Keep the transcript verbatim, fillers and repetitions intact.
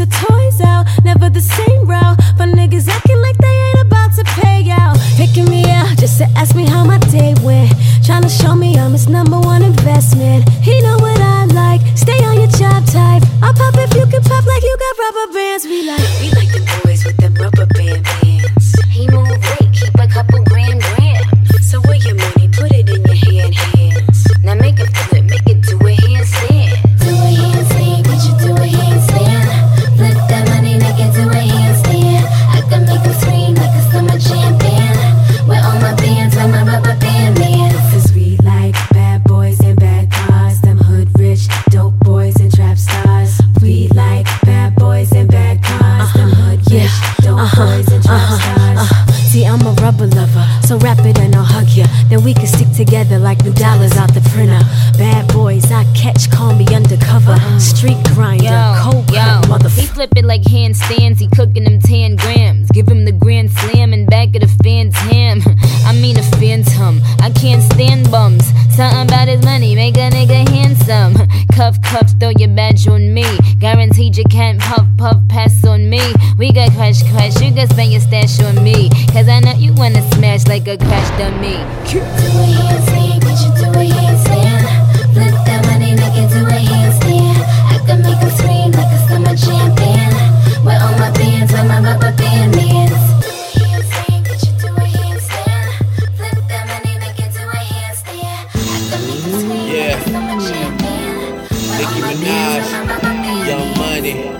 the toys out, never the same route. But niggas acting like they ain't about to pay out. Picking me out just to ask me how my day went. Trying to show me I'm his number one investment. He know what I like, stay on your job type. I'll pop if you can pop like you got rubber bands. We like, we like the boys with them rubber band bands. He move weight, keep a couple grand grams. So where your money, put it in your hand hands. Now make it flip, make it do a handstand. Do a handstand, could you do a handstand? Flip that money, make it do a handstand. I can make them scream like a summer champion. With all my bands, with my rubber band bands. Cause we like bad boys and bad cars. Them hood rich, dope boys and trap stars. We like bad boys and bad cars. Uh-huh. Them hood rich, yeah. dope uh-huh. boys and trap uh-huh. stars. Uh-huh. See, I'm a rubber lover, so wrap it and I'll hug ya. Then we can stick together like new dollars out the printer. Bad boys I catch, call me undercover. Uh-huh. Street grinder, cold cut, motherfucker. He flip it like handstands, he cooking them ten grams. Give him the grand slam and back of the fans ham. I mean a phantom, I can't stand bums. Something about his money, make a nigga handsome. Cuff, cuff, throw your badge on me. Guaranteed you can't puff, puff, pass on me. We got crash, crash, you can spend your stash on me. Cause I know you wanna smash like a crash dummy. Do a handstand.